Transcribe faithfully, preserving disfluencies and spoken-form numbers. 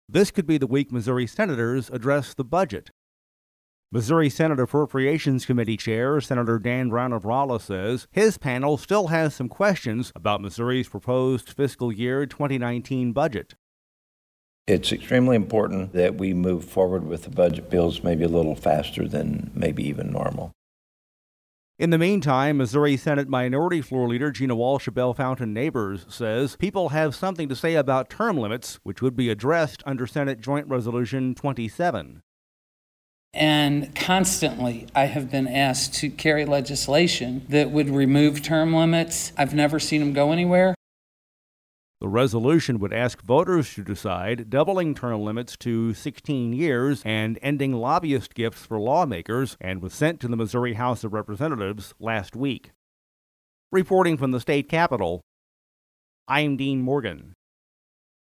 This could be the week Missouri senators address the budget. Missouri Senate Appropriations Committee Chair Senator Dan Brown of Rolla says his panel still has some questions about Missouri's proposed fiscal year twenty nineteen budget. It's extremely important that we move forward with the budget bills maybe a little faster than maybe even normal. In the meantime, Missouri Senate Minority Floor Leader Gina Walsh of Bellefontaine Neighbors says people have something to say about term limits, which would be addressed under Senate Joint Resolution twenty-seven. And constantly, I have been asked to carry legislation that would remove term limits. I've never seen them go anywhere. The resolution would ask voters to decide doubling term limits to sixteen years and ending lobbyist gifts for lawmakers, and was sent to the Missouri House of Representatives last week. Reporting from the state capitol, I'm Dean Morgan.